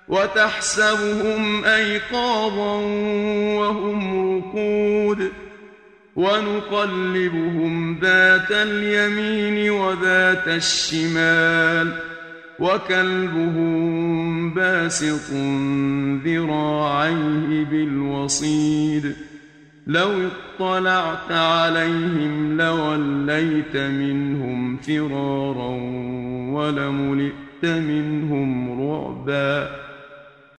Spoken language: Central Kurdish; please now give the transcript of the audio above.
وتحسبهم أيقاظا وهم رقود ونقلبهم ذات اليمين وذات الشمال وكلبهم باسط ذراعيه بالوصيد لو اطلعت عليهم لوليت منهم فرارا ولملئت منهم رعبا